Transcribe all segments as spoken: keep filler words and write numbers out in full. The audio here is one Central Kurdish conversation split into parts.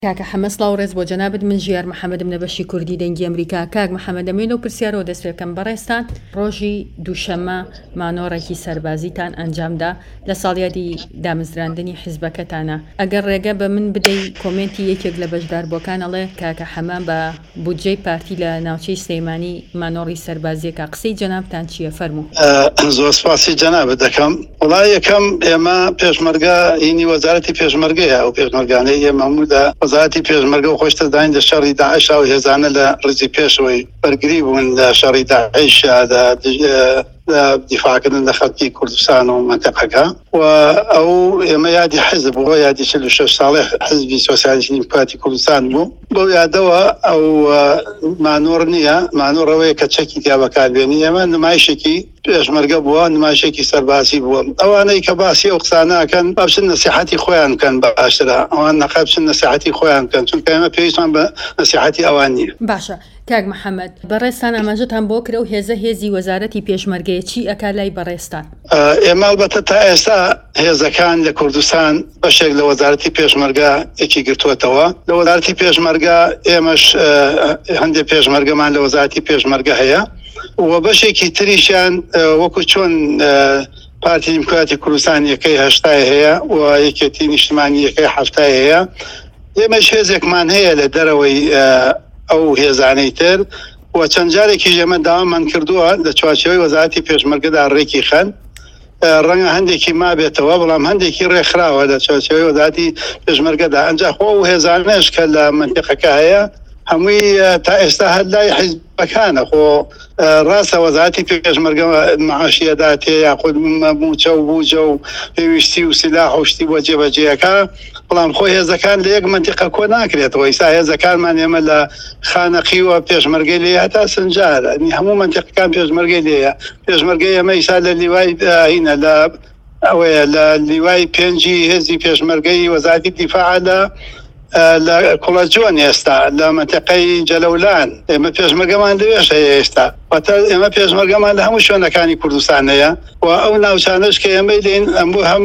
کاکە حەمەس لاوڕێز بۆ جەنابەت من ژیار محەممەدم نەبەشی کوردی دەنگی ئەمریکا. کاک محەممەد ئەمێنە و پرسیارەوە دەستپێکەم بەڕێستان ڕۆژی دووشەممە مانۆڕێکی سەربازیتان ئەنجامدا لە ساڵیادی دامەزراندنی حیزبەکەتانە. ئەگەر ڕێگە بە من بدەی کۆمنتی یەکێک لە بەشداربووەکان ئەڵێ کاکە حەمە بە بودجەی پارتی لە ناوچەی سلەیمانی مانۆڕی سەربازیەکە، قسەی جەنابتان چییە؟ فەرموو. زۆر سپاسی جەنابەت دەکەم. وڵای یەکەم ئێمە پێشمەرگە هینی وەزارەتی پێشمەرگەیە و پێشمەرگانەی ئێمە هەموودا وەزارەتی پێشمەرگە و خۆشتە داین لە شەڕی داعش و هێزانە لە ڕزی پێشەوەی بەرگری بوون لە شەڕی داعش دیفاعکردن لە خەڵکی کوردستان و منتەقەکە، و ئەو ئێمە یادی حزب بووە، یادی چل و شەش ساڵی حزبی سۆسیالیستی دیموکراتی کوردستان بوو. بەو یادەوە ئەو مانۆڕ نییە، مانۆڕەوەیە کە چەکی تیا بەکاربێنی. ئێمە نمایشێکی پێشمەرگە بووە، نمایشێکی سەرباسی بووە. ئەوانەی کە باسی ئەو قسانەکەن باشن نەسیحەتی خۆیان بکەن باشترە، ئەوان نەخەبچن نەسیحەتی خۆیان بکەن، چونکە ئێمە پێویستمان بە نەسیحەتی ئەوان نییە. باشە کاک محەممەد، بەڕێستان ئاماژەتان بۆ کرە و هێزە هێزی وەزارەتی پێشمەرگەیە چی ئەکا لای بەڕێستان؟ ئێمە ئەلبەتە تا ئێستا هێزەکان لە کوردستان بەشێک لە وەزارەتی پێشمەرگە یەکی گرتووەتەوە. لە وەزارەتی پێشمەرگە ئێمەش هەندێک پێشمەرگەمان لە وەزارەتی پێشمەرگە هەیە، و بەشێکی تریشیان وەکو چۆن پارتی دیموکراتی کوردستان یەکەی هەشتای هەیە و یەکێتی نیشتیمانی یەکەی هەفتای هەیە. ئێمەش هێزێکمان هەیە لە دەرەوەی ئەو هێزانەی تر، و چەند جارێکی ئێمە داوامان کردووە لە چوارچێوەی وەزارەتی پێشمەرگەدا ڕێکی خەن. ڕەنگە هەندێکی ما بێتەوە، بەڵام هەندێکی ڕێکخراوە لە چوارچێوەی وەزارەتی پێشمەرگەدا. ئەنجا خۆ و هێزانەش کە لە منتیقەکە هەیە هەمووی تا ئێستا هەر لای حیزبەکانە. خۆ ڕاستە وەزارەتی پێشمەرگە معاشیەدات یاخود موچە و بوجە و پێویستی و سلاح و شتی بۆ جێبەجێەکە، بەڵام خۆی هێزەکان لە یەک منتیقە کۆ ناکرێتەوە. ئێستا هێزەکانمان ئێمە لە خانەقیوە پێشمەرگەی لێ هەتا سنجارە، هەموو منتیقەکان پێشمەرگەی لێیە. پێشمەرگەی ئێمە ئێستا لە لیوای هینە لە ئەوەیە لە لیوای پێنجی هێزی پێشمەرگەی وەزارەتی دیفاع لە لە کوڵەجۆن ئێستا لە منتیقەی جەلەولان. ئێمە پێشمەرگەمان لەوێش هەیە ئێستا، واتە ئێمە پێشمەرگەمان لە هەموو شوێنەکانی کوردستان هەیە، و ئەو ناوچانەش کە ئێمە لێن ئەمبوو هەم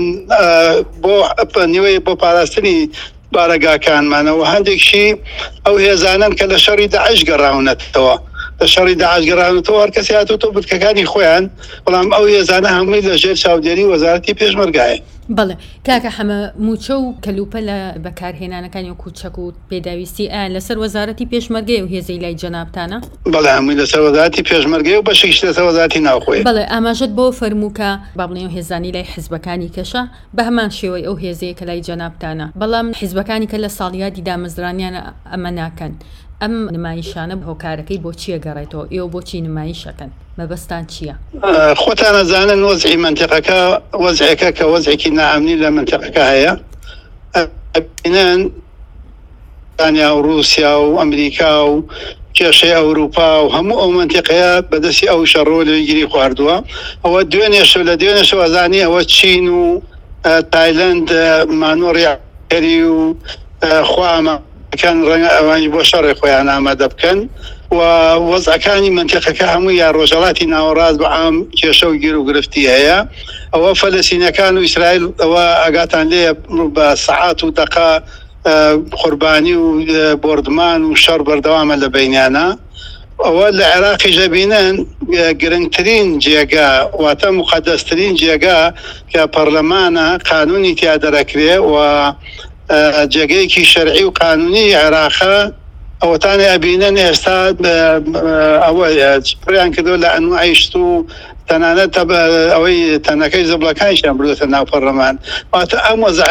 بۆ نیوەی بۆ پاراستنی بارەگاکانمانەوە. هەندێکشی ئەو هێزانن کە لە شەڕی داعش گەڕاونەتەوە، لە شەڕی داعش گەڕاونەتەوە هەر کەسی هاتووەتەوە بتکەکانی خۆیان، بەڵام ئەو هێزانە هەمووی لە ژێر چاودێری وەزارەتی پێشمەرگایە. بەڵێ کاکە حەمە، موچە و کەلوپە لە بەکارهێنانەکانی و کوچەک و پێداویستی ئایا لەسەر وەزارەتی پێشمەرگەی و هێزەی لای جەنابتانە؟ بەڵێ هەمووی لەسەر وەزارەتی پێشمەرگەی و بەشێکیش لەسەر وەزارەتی ناوخۆیە. بەڵێ ئاماژەت بۆ فەرمووکە با بڵێن هێزانی لای حیزبەکانی کەشە بە هەمان شێوەی ئەو هێزەیە کە لای جەنابتانە، بەڵام حیزبەکانی کە لە ساڵیادی دامەزرانیانە ئەمە ناکەن. ئەم نمایشانە هۆکارەکەی بۆ چیە گەڕێتەوە؟ ئێوە بۆچی نمایشەکەن؟ مەبەستان چییە؟ خۆتان ئەزانن وەزعی منتیقەکە وەزعێکە کە وەزعێکی نائەمنی لە منتیقەکە هەیە. ئینەن دانیا و رووسیا و ئەمریکا و کێشەی ئەوروپا و هەموو ئەو منتیقەیە بەدەستی ئەو شەڕۆ لەگیری خواردووە. ئەوە دوێنێش لە دوێنێش وەزانی ئەوە چین و تایلەند مانۆڕیاکەری و خوامە کان ڕەنگە ئەوانی بۆ شەڕی خۆیان ئامادە بکەن، و وەزعەکانی منتیقەکە هەموو یا ڕۆژهەڵاتی ناوەڕاست بە عام کێشە و گیر و گرفتی هەیە. ئەوە فەلەستینەکان و ئیسرائیل ئەوە ئەگاتان لێ بە سەعات و دەقا قوربانی و بردمان و شەڕ بەردەوامە لە بینیانە. ئەوە لە عێراقی ژەبینن گرنگترین جێگا واتە مقەدەسترین جێگا کە پەرلەمانە قانونی تیا دەرەکرێ، و جێگەیەکی شەرعی و قانونی عێراقە. ئەوەتانێ ئەبینن ئێستا ئەوە پڕیان کردو لە ئەنواعی شت و تەنانەت ئەوەی تەنەکەی زەبڵەکانیشیان بردوێتە ناو پەرلەمان. واتە ئەم وەزع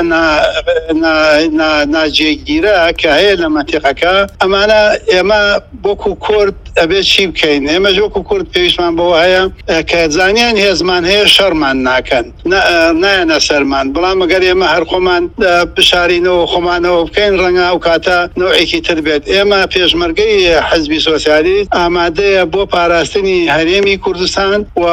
ناجێگیرە کە هەیە لە منتیقەکە، ئەمانە ئێمە وەکو کورد ئەبێت چی بکەین؟ ئێمەش وەکو کورد پێویستمان بەوە هەیە کە زانیان هێزمان هەیە شەڕمان ناکەن، نایەنە سەرمان، بەڵام ئەگەر ئێمە هەر خۆمان بشارینەوە خۆمانەوە بکەین ڕەنگە ئەو کاتە نەوعێکی تر بێت. ئێمە پێشمەرگەی حیزبی سۆسیالیست ئامادەیە بۆ پاراستنی هەرێمی کوردستان و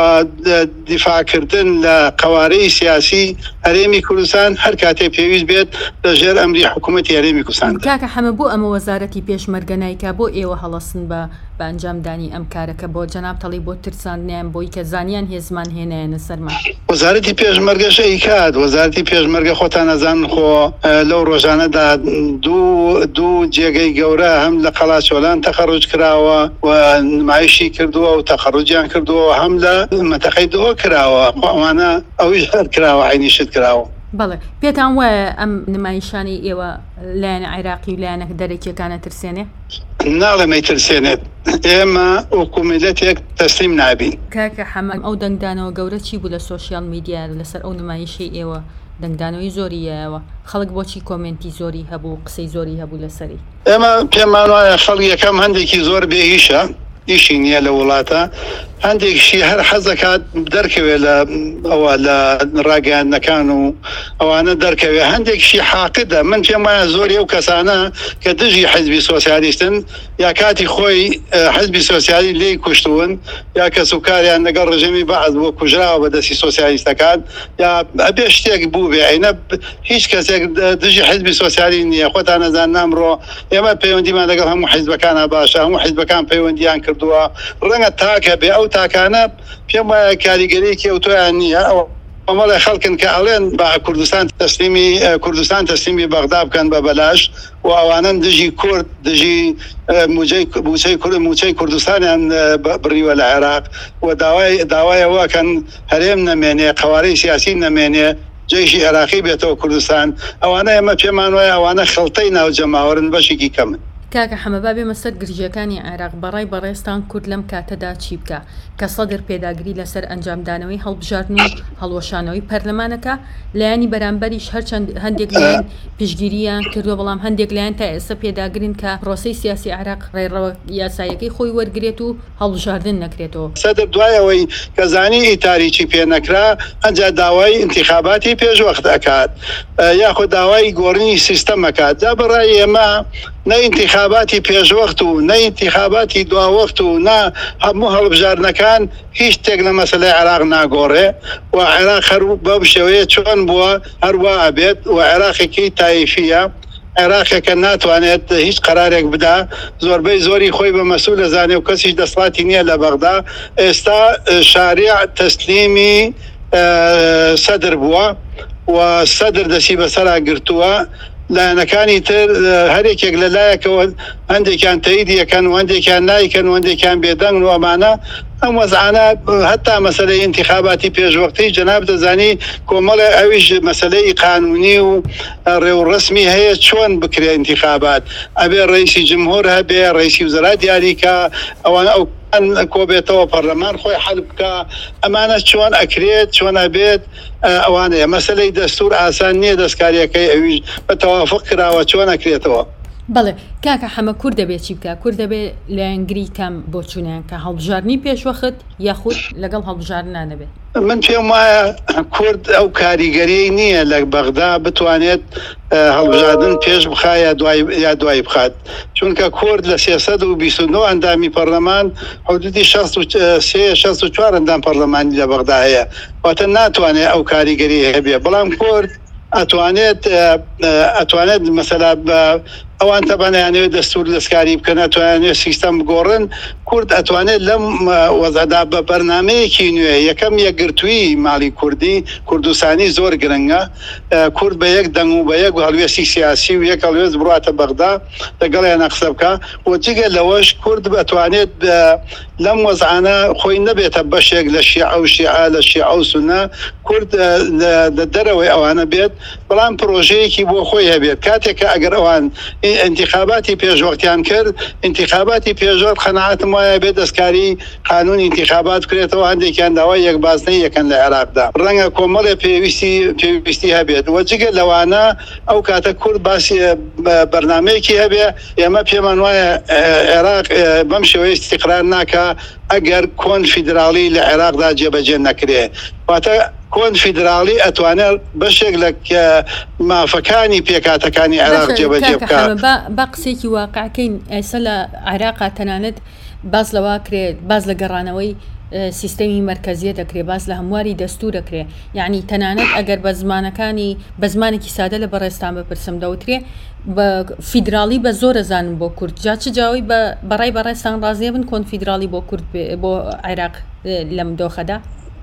دیفاعکردن لە قوارەی سیاسی هەرێمی کوردستان هەر کاتێ پێویست بێت لەژێر ئەمری حکوومەتی هەرێمی کوردستان. کاکە حەمە بۆ ئەمە وەزارەتی پێشمەرگە نایکا بۆ ئێوە هەڵەسن بە بە ئەنجامدانی ئەم کارەکە بۆ جەناب تەڵی بۆ ترساندنیان بۆی کە زانیان هێزمان هێنایەنە سەرمان. وەزارەتی پێشمەرگەش ئەیکات وەزارەتی پێشمەرگە خۆتان نەزانن خۆ لەو ڕۆژانەدا دوو دوو جێگەی گەورە هەم لە قەڵاچۆلان تەخەڕوج کراوە و نمایشی کردووە و تەخەڕوجیان کردووە هەم لە مەتەقەی دۆ کراوە ئەوانە ئەویش هەر کراوە عینیشت کراوە. بەڵێ پێتان وایە ئەم نمایشانی ئێوە لایەنە عێراقی و لایەنە دەرەکیەکانە ترسێنێ؟ ناڵێمەی ترسێنێت ئێمە وەکومیلەتێک تەسلیم نابین. کاکە حەمە ئەو دەنگدانەوە گەورە چی بوو لە سۆشیال میدیا لەسەر ئەو نمایشەی ئێوە دەنگدانەوەی زۆریەوە خەڵک بۆچی کۆمنتی زۆری هەبوو قسەی زۆری هەبوو لەسەری؟ ئێمە پێمان وایە خەڵک یەکەم هەندێکی زۆر بێئیشە ئیشی نییە لە وڵاتە هەندێکشی هەر حەزەکات دەرکەوێت لە ئەوە لە ڕاگەیاندنەکان و ئەوانە دەرکەوێت هەندێکشی حاقدە من پێم وایە زۆری ئەو کەسانە کە دژی حیزبی سۆسیالیستن یا کاتی خۆی حیزبی سۆسیالی لێی کوشتون یا کەس و کاریان لەگەڵ ڕژێمی بەعەز بۆ کوژراوە بە دەستی سۆسیالیستەکان یا ئەبێ شتێک بوو بێ ئەینە هیچ کەسێک دژی حیزبی سۆسیالی نییە خۆتان نەزان نامڕۆ ئێمە پەیوەندیمان لەگەڵ هەموو حیزبەکانە باشە هەموو حیزبەکان پەیوەندیان کردووە ڕەنگە تاکە بێ ئەو تاکانە پێم وایە کاریگەریەکی ئەوتۆیان نییە ئەو ئەمەڵێ خەڵکن کە ئەڵێن بە کوردستان تەسلیمی کوردستان تەسلیمی بەغدا بکەن بە بەلاش و ئەوانن دژی کورد دژی موچەی کورد موچەی کوردستانیان بڕیوە لە عێراق و داوای داوایەوەکەن هەرێم نەمێنێ قوارەی سیاسی نەمێنێ جێشی عێراقی بێتەوە کوردستان ئەوانە ئێمە پێمان وایە ئەوانە خەڵتەی ناوجەماوەرن بەشێکی کەمن. کاکە حەمە بابێ مەسەر گرژیەکانی عێراق بەڕای بەڕێستان کورد لەم کاتەدا چی بکە کە سەدر پێداگری لەسەر ئەنجامدانەوەی هەڵبژاردن و هەڵوەشانەوەی پەرلەمانەکە لایانی بەرامبەریش هەرچەند هەندێک لایەن پشگیریان کردووە بەڵام هەندێک لایەن تا ئێستا پێداگرین کە پرۆسەی سیاسی عێراق ڕێڕەوە یاسایەکەی خۆی وەرگێت و هەڵبژاردن نەکرێتەوە. سەدر دوایەوەی کە زانی ئیتاریی پێ نەکرا ئەنجا داوای انتخاباتی پێشوەخت ئەکات یاخود داوای گۆڕینی سیستەمەکات جا بەڕای ئێمە نە انتخاباتی پێشوەخت و نە انتخاباتی دواوەخت و نا هەموو هەڵبژاردنەکان هیچ شتێک لە مەسەلەی عێراق ناگۆڕێ و عێراق هەر بەو شێوەیە چۆن بووە هەروە ئەبێت و عێراقێکی تایفیە عێراقێکە ناتوانێت هیچ قەرارێک بدا زۆربەی زۆری خۆی بە مەسوول دەزانێ و کەسیش دەسڵاتی نییە لە بەغدا ئێستا شاریع تەسلیمی سەدر بووە و سەدر دەسی بەسەرا گرتووە لایەنەکانی تر هەرێکێک لە لایەکەوە هەندێکیان تەییدیەکەن و هەندێکیان نایکەن و هەندێکیان بێدەنگ و ئەمانە ئەم وەزعانە هەتا مەسەلەی انتخاباتی پێشوەختی جەناب دەزانی کۆمەڵێ ئەویش مەسەلەی قانونی و ڕێوڕسمی هەیە چۆن بکرێ انتخابات ئەبێ ڕئیسی جمهور هەبێ ڕئیسی وزرا دیاریکە ئەوانە ئەو کۆبێتەوە پەرلەمان خۆی حەل بکە ئەمانە چۆن ئەکرێت چۆن ئەبێت ئەوانەیە مەسەلەی دەستور ئاسان نییە دەستکاریەکەی ئەویش بە تەوافق کراوە چۆن ئەکرێتەوە. بەڵێ کاکە حەمە کورد دەبێت چی بکە کورد دەبێت لایەنگری کەم بۆ چوونیان کە هەڵبژاردننی پێشوەخت یاخود لەگەڵ هەڵبژاردنان نەبێت. من پێم وایە کورد ئەو کاریگەری نییە لە بەغدا بتوانێت هەڵبژاردن پێش بخا یا دوای بخات چونکە کورد لە سێسەد و بیست و نۆ ئەندامی پەرلەمان حدودی شەست و چوار ئەندام پەرلەمانی لە بەغدا هەیە واتە ناتوانێت ئەو کاریگەری هەبێ بەڵام کورد ئەتوانێت ئەتوانێت مەسەلا ئەوان تەبانیانەوێت دەستور دەستکاری بکەن ئەتوانێت سیستەم بگۆڕن کورد ئەتوانێت لەم وەزەدا بە بەرنامەیەکی نوێ یەکەم یەکگرتووی ماڵی کوردی کوردستانی زۆر گرنگە کورد بە یەک دەنگ و بە یەک هەڵوێستی سیاسی و یەک هەڵوێست بڕاتە بەغدا لەگەڵیان قسە بکە و جگە لەوەش کورد ئەتوانێت لەم وەزعانە خۆی نەبێتە بەشێک لە شیعە و شیعە لە شیعە و سونە کورد لە دەرەوەی ئەوانە بێت بەڵام پرۆژەیەکی بۆ خۆی هەبێت کاتێککە ئەگەر ئەوان انتخاباتی پێشوەختیان کرد انتخاباتی پێشوەخت خەناعەتم وایە بێت دەستکاری قانون انتخابات بکرێتەوە هەندێکیان داوای یەکبازنەی یەکەن لە عێراقدا ڕەنگە کۆمەڵێ پێویستی پێویستی هەبێت وەجگە لەوانە ئەو کاتە کورد باسی بەرنامەیەکی هەبێ ئێمە پێمان وایە عێراق بەم شێوەیە استیقرار ناکە ئەگەر کۆن فیدراڵی لە عێراقدا جێبەجێ نەکرێ واتە کۆن فیدراڵی ئەتوانێت بەشێک لە مافەکانی پێکاتەکانی عێراق جێبەجێ بکات. بە قسێکی واقعکەین ئێستا لە عێراقا تەنانەت باز لەوا کرێت باز لە گەڕانەوەی سیستەمی مەرکەزیە دەکرێت باس لە هەمواری دەستور دەکرێت یعنی تەنانەت ئەگەر بە زمانەکانی بە زمانێکی سادە لە بەڕێستان بپرسم دەوترێ بە فیدراالی بە زۆر ئەزانم بۆ کورد جا چ جاوی بە بەڕای بەڕێستان ڕازیە بن کۆن فیدراالی بۆ کورد بۆ عێراق لەم دۆخەدا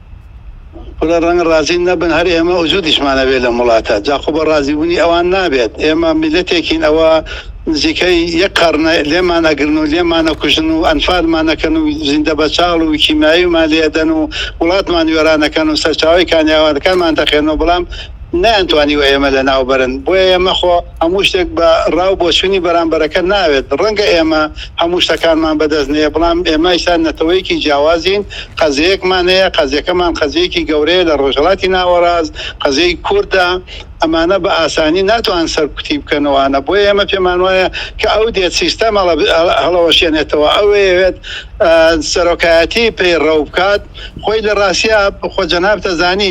وڵە ڕەنگە ڕازی نەبن هەر ئێمە وجودیشمانە بێت لە وڵاتە جاخۆ بە ڕازیبوونی ئەوان نابێت ئێمە میلەتێکین ئەوە نزیکەی یەک قەرنە لێمان ئەگرن و لێمانە کوژن و ئەنفالمانەکەن و زیندە بە چاڵ و کیماییمان لێدەن و وڵاتمان وێرانەکەن و سەرچاوی کانیاوانەکانمان دەخێنەوە بەڵام نەیانتوانی و ئێمە لە ناوبەرن بۆیە ئێمە خۆ هەموو شتێک بە ڕاو بۆ شوێنی بەرامبەرەکە ناوێت ڕەنگە ئێمە هەموو شتەکانمان بەدەستنەیە بەڵام ئێمە ئیسان نەتەوەیەکی جیاوازین قەزەیەکمان هەیە قەزیەکەمان قەزەیەکی گەورەیە لە ڕۆژهەڵاتی ناوەڕاست قەزەی کوردە ئەمانە بە ئاسانی ناتوان سەرکوتی بکەنەوەوانە بۆیە ئێمە پێمان وایە کە ئەو دێت سیستەم هەڵەوەشێنێتەوە ئەوەیەوێت سەرۆکایەتی پێی ڕەو بکات خۆی لە ڕاستیە خۆ جەناب دەزانی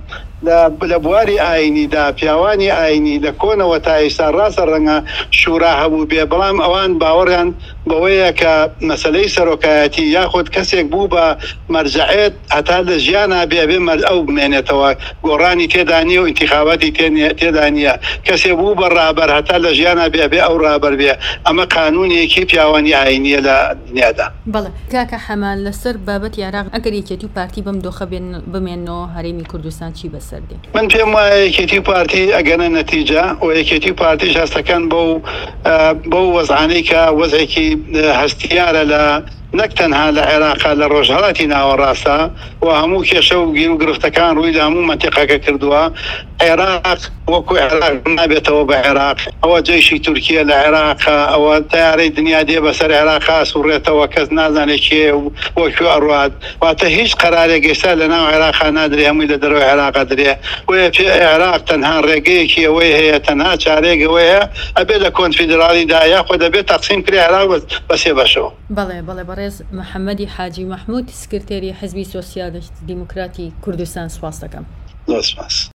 لە بواری ئاینیدا پیاوانی ئاینی لە کۆنەوە تا ئێستا ڕاستە ڕەنگە شورا هەبوو بێ بەڵام ئەوان باوەڕیان بەوەیە کە مەسلەی سەرۆکایەتی یاخود کەسێک بوو بە مەرجعێت هەتا لە ژیانە بێبێ ئەو بمێنێتەوە گۆڕانی تێدانی و ئینتیخاباتی تێدانە کەسێک بوو بە ڕابەر هەتا لە ژیانە بێبێ ئەو ڕابەر بێ ئەمە قانونێکی پیاوانی ئاینیە لە دنیادا. بەڵێ کاکە حەمان لەسەر بابەت یاراق ئەگەر یەکێتی و پارتی بەم دۆخە بمێنەوە هەرێمی کوردستان چی بەسەر دێ؟ من پێم وایە یەکێتی پارتی ئەگەنە نەتیجە و یەکێتی پارتی شاستەکان بەو بەو وەزعانەی کە وەزێکی هەستیارە لە نەک تەنها لە عێراقا لە ڕۆژهەڵاتی ناوەڕاستە و هەموو کێشە و گیر و گرفتەکان ڕووی لە هەموو مەنتیقەکە کردووە عێراق وەکو عێراق نابێتەوە بە عێراق ئەوە جێشی تورکیە لە عێراقا ئەوە تیارەی دنیا دێ بەسەر عێراقا سوڕێتەوە کەس نازانێت کێ و وەکو ئەڕوات واتە هیچ قەرارێک ئێستا لە ناو عێراقا نادرێ هەمووی لە دەرەوەی عێراقا درێ وەیە پێ عێراق تەنها ڕێگەیەکی ئەوەی هەیە تەنها چارێک ئەوەیە ئەبێ لە کۆنفیدرالیدا یاخۆ دەبێت تەقسیم کرێ عێراق بە سێ بەشەوە. بەڵێ بەڵێ بەڕێز محەممەدی حاجی مەحموود سکرتێری حزبی سۆسیالیست دیموکراتی کوردستان سواس دەکەم.